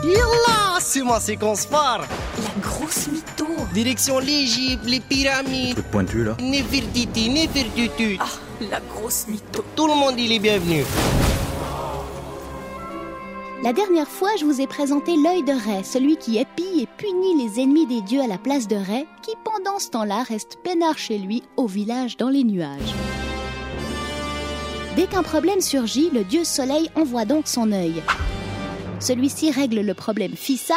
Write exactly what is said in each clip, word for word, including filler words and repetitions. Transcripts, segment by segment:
Yallah, c'est ma séquence phare. La grosse mytho. Direction l'Égypte, les pyramides. Truc pointu là. Nefertiti, Nefertutu. Ah, la grosse mytho. Tout le monde il est bienvenu. La dernière fois, je vous ai présenté l'œil de Ré, celui qui épie et punit les ennemis des dieux à la place de Ré, qui pendant ce temps-là reste peinard chez lui au village dans les nuages. Dès qu'un problème surgit, le dieu soleil envoie donc son œil. Celui-ci règle le problème Fissa,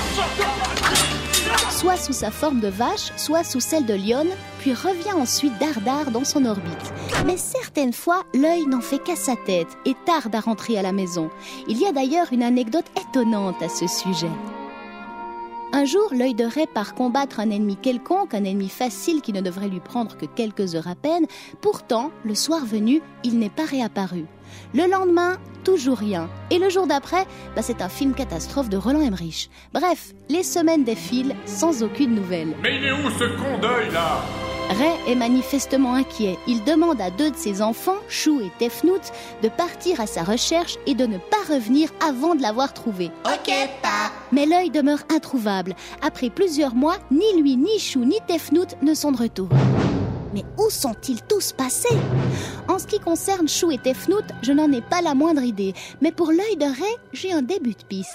soit sous sa forme de vache, soit sous celle de lionne, puis revient ensuite dardard dans son orbite. Mais certaines fois, l'œil n'en fait qu'à sa tête et tarde à rentrer à la maison. Il y a d'ailleurs une anecdote étonnante à ce sujet. Un jour, l'œil de Ré part combattre un ennemi quelconque, un ennemi facile qui ne devrait lui prendre que quelques heures à peine. Pourtant, le soir venu, il n'est pas réapparu. Le lendemain, toujours rien. Et le jour d'après, bah c'est un film catastrophe de Roland Emmerich. Bref, les semaines défilent sans aucune nouvelle. Mais il est où ce con d'œil là ? Ré est manifestement inquiet. Il demande à deux de ses enfants, Chou et Tefnout, de partir à sa recherche et de ne pas revenir avant de l'avoir trouvé. Ok, pas. Mais l'œil demeure introuvable. Après plusieurs mois, ni lui, ni Chou, ni Tefnout ne sont de retour. Mais où sont-ils tous passés ? En ce qui concerne Chou et Tefnout, je n'en ai pas la moindre idée. Mais pour l'œil de Ré, j'ai un début de piste.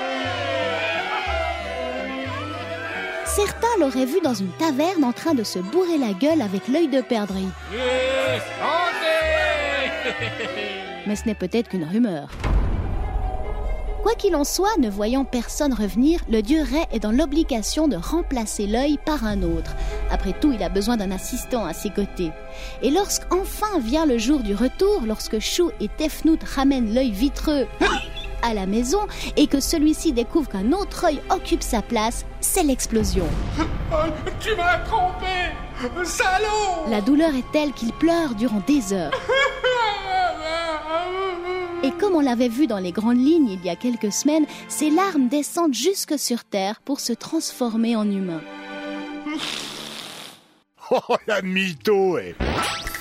Certains l'auraient vu dans une taverne en train de se bourrer la gueule avec l'œil de perdrix. Yes, santé. Mais ce n'est peut-être qu'une rumeur. Quoi qu'il en soit, ne voyant personne revenir, le dieu Ré est dans l'obligation de remplacer l'œil par un autre. Après tout, il a besoin d'un assistant à ses côtés. Et lorsqu'enfin vient le jour du retour, lorsque Chou et Tefnout ramènent l'œil vitreux à la maison et que celui-ci découvre qu'un autre œil occupe sa place, c'est l'explosion. Tu m'as trompé, salaud. La douleur est telle qu'il pleure durant des heures. Et comme on l'avait vu dans les grandes lignes il y a quelques semaines, ses larmes descendent jusque sur terre pour se transformer en humain. Oh la mytho, eh.